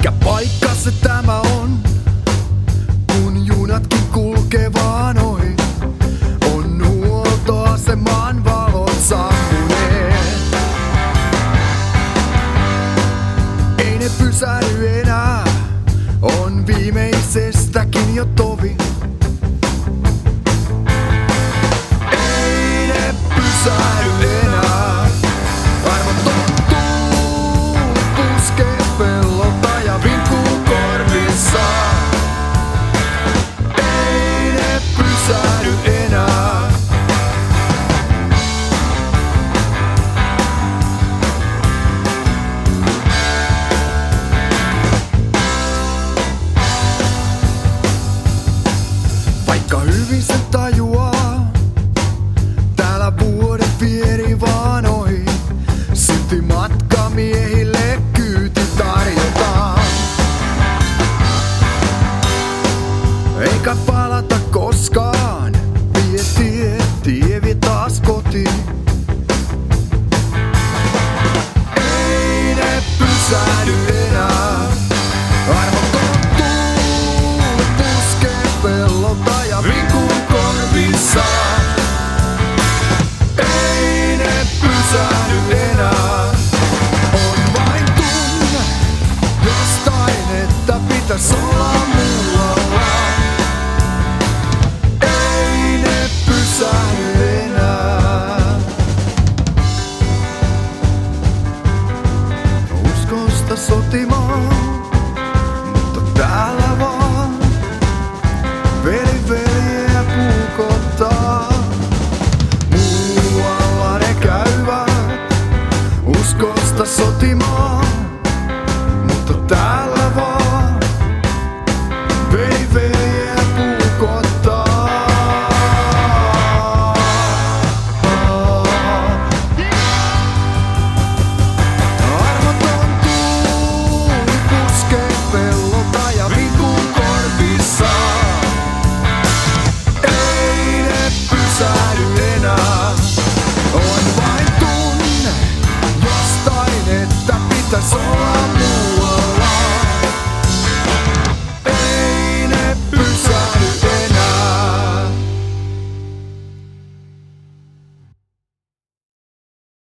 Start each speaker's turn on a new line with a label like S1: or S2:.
S1: Mikä paikka se tämä on, kun junatkin kulkee vaan ohi? On huoltoaseman valot sammuneet. Ei ne pysähdy enää, on viimeisestäkin jo tovi. Ei ne pysähdy enää, armoton tuuli puskee pellolta ja vinkkuu korvissa. Ei ne pysähdy enää. Vaikka hyvin sen tajuaa, täällä vuodet vieri vaan ohi, silti matkamiehille kyyti tarjotaan. Eikä palata koskaan, tie vie taas kotiin. Ei ne pysähdy enää, armoton tuuli puskee pellolta ja vinkkuu korvissa. Ei ne pysähdy enää, on vain tunne jostain, että pitäis olla